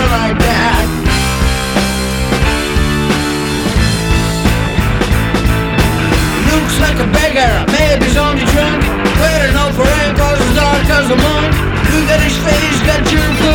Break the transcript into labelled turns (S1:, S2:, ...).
S1: like that. Looks like a beggar, maybe he's only drunk. Wearing out for rain cause it's dark as a monk. Look at his face, got your